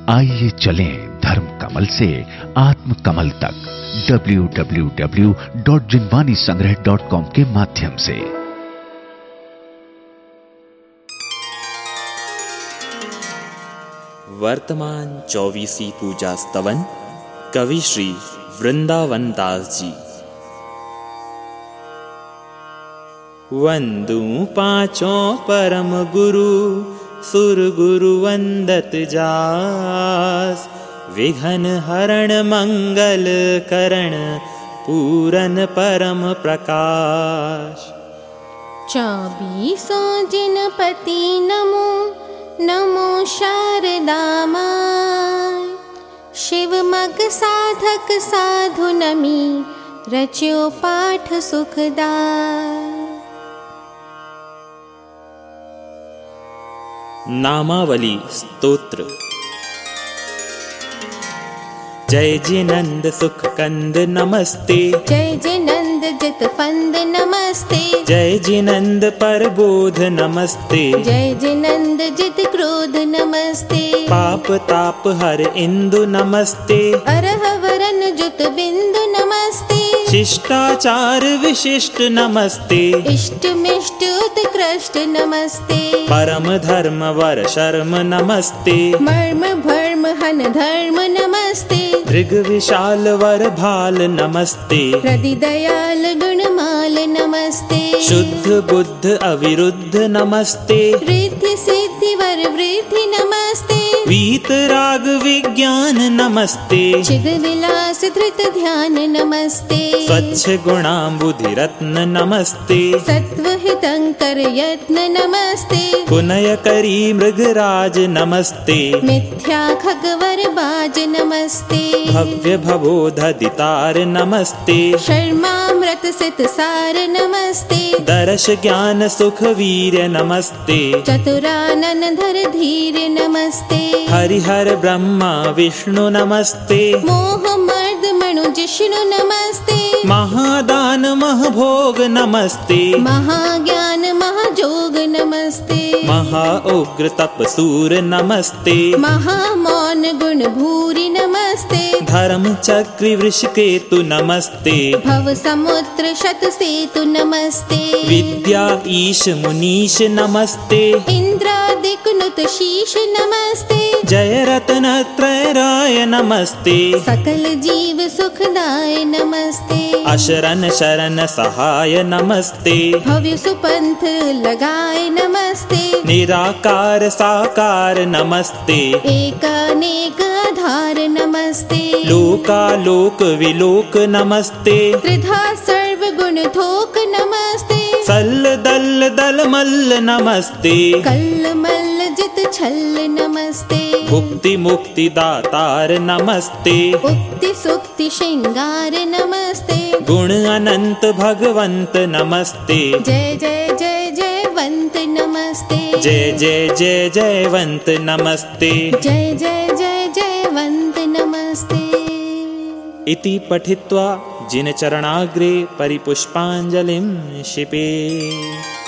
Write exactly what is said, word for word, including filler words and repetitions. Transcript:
आइए चलें धर्म कमल से आत्म कमल तक W W W dot Jinvani Sangrah dot com के माध्यम से। वर्तमान चौबीसी पूजा स्तवन कवि श्री वृंदावन दास जी। वंदू पांचों परम गुरु सुर गुरु वंदत जास, विघन हरण मंगल करण पूरन परम प्रकाश। चौबीसों जिनपति नमो नमो शारदा माय, शिव मग साधक साधु नमी रच्यो पाठ सुखदाय। नामावली स्तोत्र। जय जिनंद सुख कंद नमस्ते, जय जिनंद जित फंद नमस्ते, जय जिनंद परबोध नमस्ते, जय जिनंद जित क्रोध नमस्ते। पाप ताप हर इंदु नमस्ते, अरह वरन जुत बिंदु नमस्ते। शिष्टाचार विशिष्ट नमस्ते, इष्ट मिष्ट उत्कृष्ट नमस्ते। परम धर्म वर शर्म नमस्ते, मर्म भर्म हन धर्म नमस्ते। दृग विशाल वर भाल नमस्ते, हृदय दयाल गुणमाल नमस्ते। शुद्ध बुद्ध अविरुद्ध नमस्ते, रिद्धि सिद्धि वर वृद्धि नमस्ते। वीत राग विज्ञान नमस्ते, चिद विलास धृत ध्यान नमस्ते। स्वच्छ गुणांबुधि रत्न नमस्ते, सत्व हितंकर यत्न नमस्ते। पुनय करी मृगराज नमस्ते, मिथ्या खगवर बाज नमस्ते। भव्य भवोधदितार नमस्ते, शर्मामृत सित सार नमस्ते। दर्श ज्ञान सुख वीर्य नमस्ते, चतुरानन धर धीर नमस्ते। हरिहर ब्रह्मा विष्णु नमस्ते, मोह मर्द मनु जिष्णु नमस्ते। महादान महभोग नमस्ते, महाज्ञान महाजोग नमस्ते। महाउग्र तपसूर नमस्ते, महामौन गुण भूरि नमस्ते। धर्म चक्र वृषकेतु नमस्ते, भव समुद्र शत सेतु नमस्ते। विद्या ईश मुनीश नमस्ते, इंद्रादिक नुत शीश नमस्ते। जय रत्न त्रय राय नमस्ते, सकल जीव सुखदाय नमस्ते। अशरण शरण सहाय नमस्ते, भव्य सुपंथ लगाए नमस्ते। निराकार साकार नमस्ते, एकानेक आधार नमस्ते। लोकालोक विलोक नमस्ते, त्रिधा सर्व गुण थोक नमस्ते। सल्ल दल दल मल्ल नमस्ते, कल्ल मल्ल जित छल्ल नमस्ते। भुक्ति मुक्ति दातार नमस्ते, उक्ति सुक्ति श्रृंगार नमस्ते। गुण अनंत भगवंत नमस्ते, जय जय जय जयवंत नमस्ते। जय जय जय जयवंत नमस्ते। जय जय जय जयवंत नमस्ते। इति पठित्वा जिन चरणाग्रे परिपुष्पांजलिं क्षिपे।